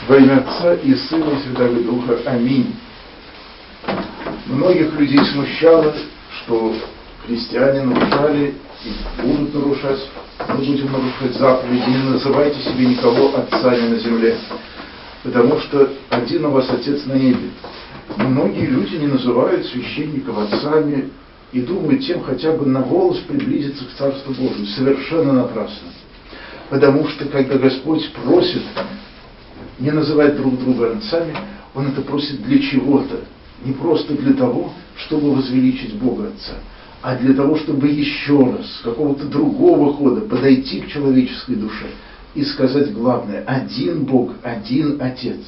Во имя Отца и Сына и Святого Духа. Аминь. Многих людей смущало, что христиане нарушали и будут нарушать, мы будем нарушать заповеди. Не называйте себе никого отцами на земле, потому что один у вас Отец на небе. Многие люди не называют священников отцами и думают тем хотя бы на волос приблизиться к Царству Божию. Совершенно напрасно. Потому что когда Господь просит не называть друг друга отцами, Он это просит для чего-то. Не просто для того, чтобы возвеличить Бога Отца, а для того, чтобы еще раз, с какого-то другого хода подойти к человеческой душе и сказать главное: один Бог, один Отец.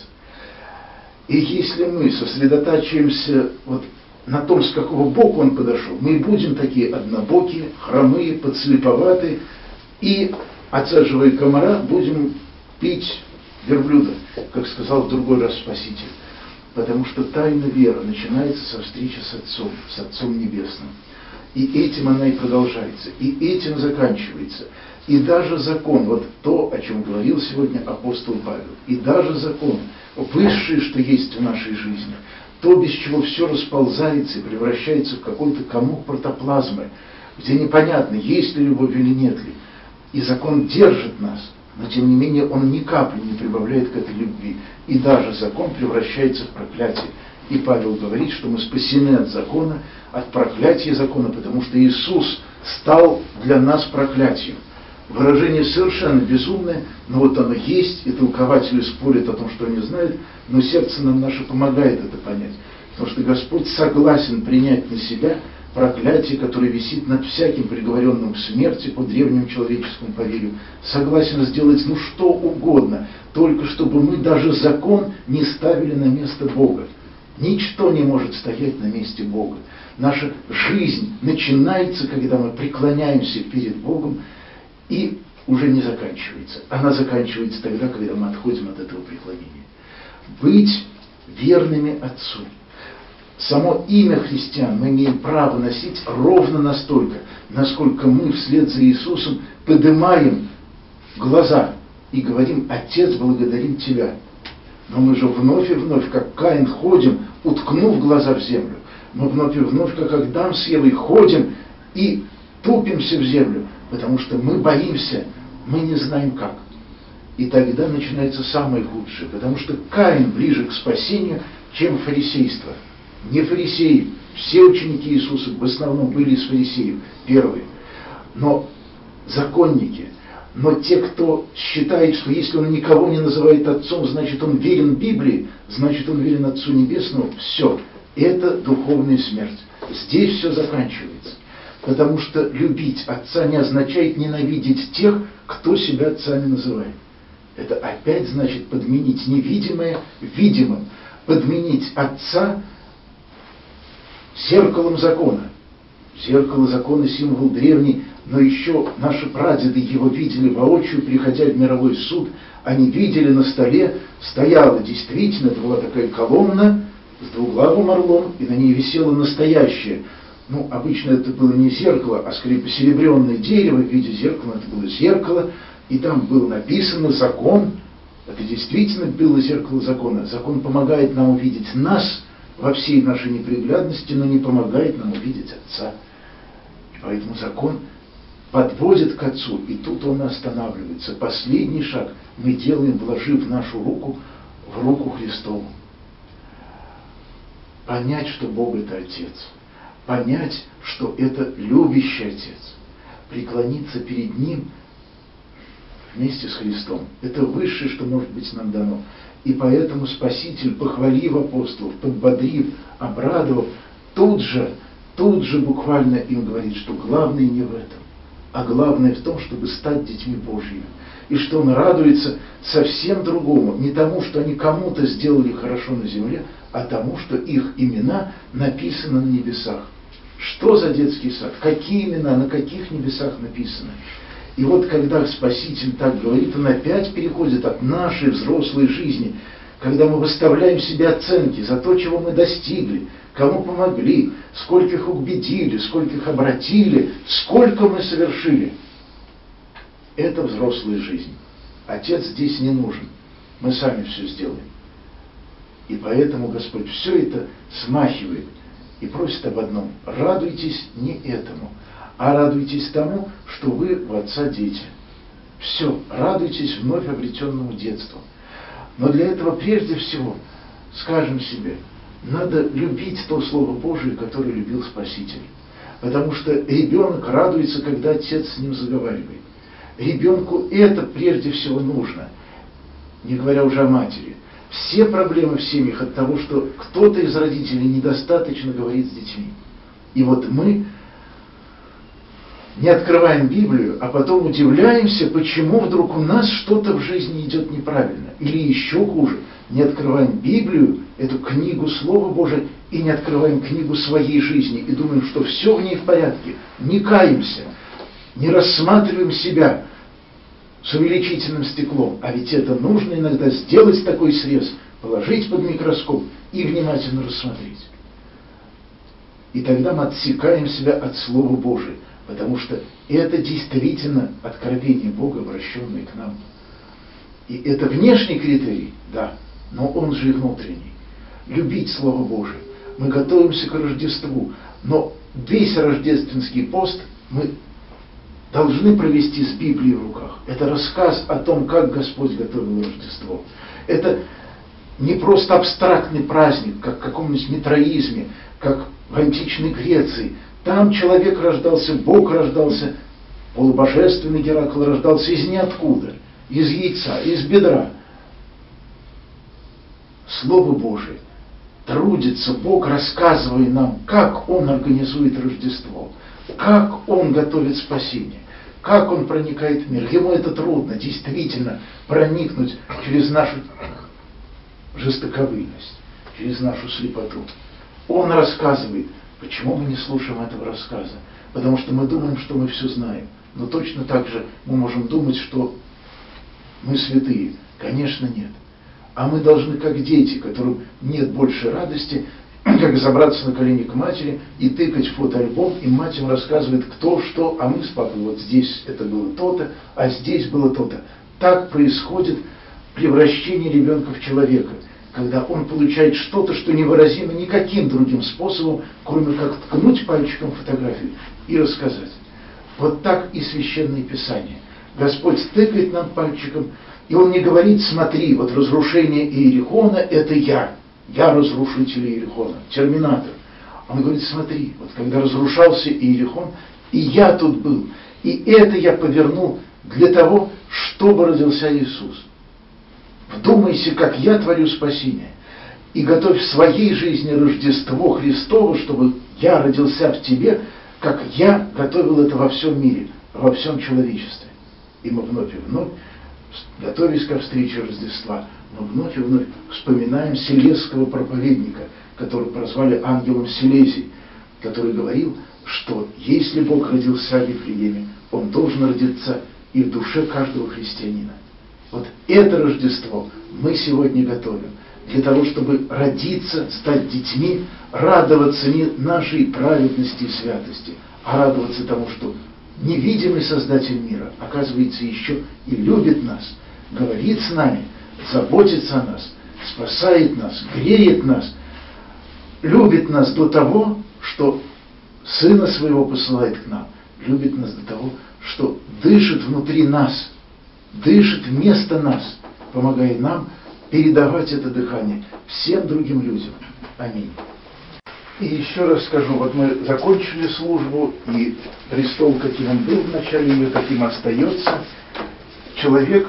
И если мы сосредотачиваемся вот на том, с какого боку Он подошел, мы и будем такие однобокие, хромые, подслеповатые, и, отсаживая комара, будем пить верблюда, как сказал в другой раз Спаситель. Потому что тайна веры начинается со встречи с Отцом Небесным. И этим она и продолжается, и этим заканчивается. И даже закон, вот то, о чем говорил сегодня апостол Павел, и даже закон, высшее, что есть в нашей жизни, то, без чего все расползается и превращается в какой-то комок протоплазмы, где непонятно, есть ли любовь или нет ли. И закон держит нас, но тем не менее он ни капли не прибавляет к этой любви. И даже закон превращается в проклятие. И Павел говорит, что мы спасены от закона, от проклятия закона, потому что Иисус стал для нас проклятием. Выражение совершенно безумное, но вот оно есть, и толкователи спорят о том, что они знают, но сердце нам наше помогает это понять. Потому что Господь согласен принять на себя проклятие, которое висит над всяким приговоренным к смерти по древнему человеческому поверью. Согласен сделать что угодно, только чтобы мы даже закон не ставили на место Бога. Ничто не может стоять на месте Бога. Наша жизнь начинается, когда мы преклоняемся перед Богом, и уже не заканчивается. Она заканчивается тогда, когда мы отходим от этого преклонения. Быть верными Отцу. Само имя христиан мы имеем право носить ровно настолько, насколько мы вслед за Иисусом поднимаем глаза и говорим: Отец, благодарим Тебя. Но мы же вновь и вновь, как Каин, ходим, уткнув глаза в землю. Мы вновь и вновь, как Адам с Евой, ходим и тупимся в землю, потому что мы боимся, мы не знаем как. И тогда начинается самое худшее, потому что Каин ближе к спасению, чем фарисейство. Не фарисеи, все ученики Иисуса в основном были из фарисеев, первые, но законники. Но те, кто считает, что если он никого не называет отцом, значит он верен Библии, значит он верен Отцу Небесному, все, это духовная смерть. Здесь все заканчивается. Потому что любить Отца не означает ненавидеть тех, кто себя отцами называет. Это опять значит подменить невидимое видимым, подменить Отца зеркалом закона. Зеркало закона — символ древний, но еще наши прадеды его видели воочию, приходя в мировой суд. Они видели, на столе стояла действительно, это была такая колонна с двуглавым орлом, и на ней висело настоящее. Обычно это было не зеркало, а скорее посеребренное дерево в виде зеркала. Это было зеркало, и там было написано «Закон». Это действительно было зеркало закона. Закон помогает нам увидеть нас во всей нашей неприглядности, но не помогает нам увидеть Отца. И поэтому закон подводит к Отцу, и тут он останавливается. Последний шаг мы делаем, вложив нашу руку в руку Христову. Понять, что Бог — это Отец. Понять, что это любящий Отец. Преклониться перед Ним вместе с Христом. Это высшее, что может быть нам дано. И поэтому Спаситель, похвалив апостолов, подбодрив, обрадовав, тут же буквально им говорит, что главное не в этом, а главное в том, чтобы стать детьми Божьими. И что Он радуется совсем другому, не тому, что они кому-то сделали хорошо на земле, а тому, что их имена написаны на небесах. Что за детский сад? Какие имена, на каких небесах написаны? И вот когда Спаситель так говорит, он опять переходит от нашей взрослой жизни, когда мы выставляем себе оценки за то, чего мы достигли, кому помогли, скольких убедили, скольких обратили, сколько мы совершили. Это взрослая жизнь. Отец здесь не нужен. мы сами все сделаем. И поэтому Господь все это смахивает и просит об одном: радуйтесь не этому, а радуйтесь тому, что вы у Отца дети. Все, радуйтесь вновь обретенному детству. Но для этого прежде всего скажем себе: надо любить то Слово Божие, которое любил Спаситель. Потому что ребенок радуется, когда отец с ним заговаривает. Ребенку это прежде всего нужно, не говоря уже о матери. Все проблемы в семьях от того, что кто-то из родителей недостаточно говорит с детьми. И вот мы не открываем Библию, а потом удивляемся, почему вдруг у нас что-то в жизни идет неправильно. Или еще хуже, не открываем Библию, эту книгу Слова Божия, и не открываем книгу своей жизни, и думаем, что все в ней в порядке. Не каемся, не рассматриваем себя с увеличительным стеклом. А ведь это нужно иногда сделать такой срез, положить под микроскоп и внимательно рассмотреть. И тогда мы отсекаем себя от Слова Божия, потому что это действительно откровение Бога, обращенное к нам. И это внешний критерий, да, но он же и внутренний. Любить Слово Божие. Мы готовимся к Рождеству, но весь рождественский пост мы должны провести с Библией в руках. Это рассказ о том, как Господь готовил Рождество. Это не просто абстрактный праздник, как в каком-нибудь митроизме, как в античной Греции. Там человек рождался, Бог рождался, полубожественный Геракл рождался из ниоткуда, из яйца, из бедра. Слово Божие трудится Бог, рассказывая нам, как Он организует Рождество, как Он готовит спасение, как Он проникает в мир. Ему это трудно, действительно, проникнуть через нашу жестоковыйность, через нашу слепоту. Он рассказывает. Почему мы не слушаем этого рассказа? Потому что мы думаем, что мы все знаем. Но точно так же мы можем думать, что мы святые. Конечно, нет. А мы должны, как дети, которым нет больше радости, как забраться на колени к матери и тыкать в фотоальбом, и мать им рассказывает, кто что, а мы с папой, вот здесь это было то-то, а здесь было то-то. Так происходит превращение ребенка в человека, когда он получает что-то, что невыразимо никаким другим способом, кроме как ткнуть пальчиком фотографию и рассказать. Вот так и Священное Писание. Господь тыкает нам пальчиком, и Он не говорит: смотри, вот разрушение Иерихона — это я разрушитель Иерихона, терминатор. Он говорит: смотри, вот когда разрушался Иерихон, и я тут был, и это я повернул для того, чтобы родился Иисус. Вдумайся, как я творю спасение, и готовь в своей жизни Рождество Христово, чтобы я родился в тебе, как я готовил это во всем мире, во всем человечестве. И мы вновь и вновь, готовясь ко встрече Рождества, мы вновь и вновь вспоминаем селезского проповедника, которого прозвали ангелом Силезий, который говорил, что если Бог родился в Вифлееме, Он должен родиться и в душе каждого христианина. Вот это Рождество мы сегодня готовим для того, чтобы родиться, стать детьми, радоваться не нашей праведности и святости, а радоваться тому, что невидимый Создатель мира, оказывается, еще и любит нас, говорит с нами, заботится о нас, спасает нас, греет нас, любит нас до того, что Сына Своего посылает к нам, любит нас до того, что дышит внутри нас, дышит вместо нас, помогая нам передавать это дыхание всем другим людям. Аминь. И еще раз скажу, вот мы закончили службу, и престол, каким он был в начале ее, каким остается. Человек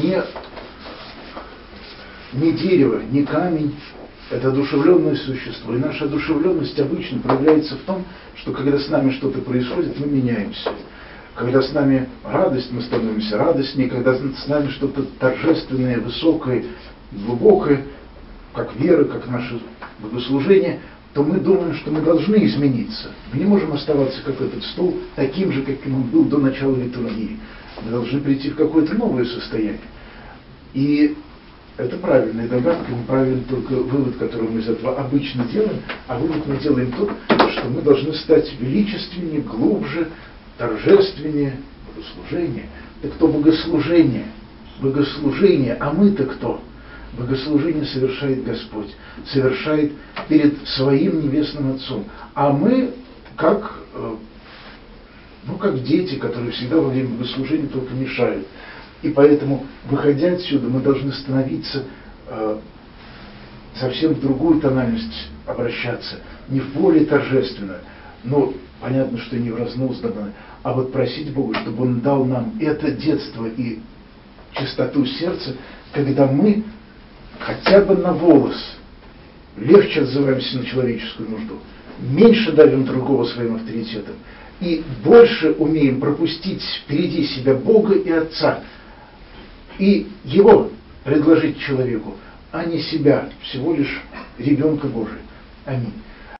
не дерево, не камень, это одушевленное существо. И наша одушевленность обычно проявляется в том, что когда с нами что-то происходит, мы меняемся. Когда с нами радость, мы становимся радостнее. Когда с нами что-то торжественное, высокое, глубокое, как вера, как наше богослужение, то мы думаем, что мы должны измениться. Мы не можем оставаться, как этот стол, таким же, каким он был до начала литургии. Мы должны прийти в какое-то новое состояние. И это правильная догадка, неправильный только вывод, который мы из этого обычно делаем, а вывод мы делаем тот, что мы должны стать величественнее, глубже, торжественнее, богослужение. Так кто богослужение? Богослужение, а мы-то кто? богослужение совершает Господь, совершает перед своим Небесным Отцом. А мы, как дети, которые всегда во время богослужения только мешают. И поэтому, выходя отсюда, мы должны становиться совсем в другую тональность обращаться, не в более торжественную, но понятно, что не в разнузданную, а вот просить Бога, чтобы Он дал нам это детство и чистоту сердца, когда мы хотя бы на волос легче отзываемся на человеческую нужду, меньше давим другого своим авторитетом и больше умеем пропустить впереди себя Бога и Отца и Его предложить человеку, а не себя, всего лишь ребенка Божия. Аминь.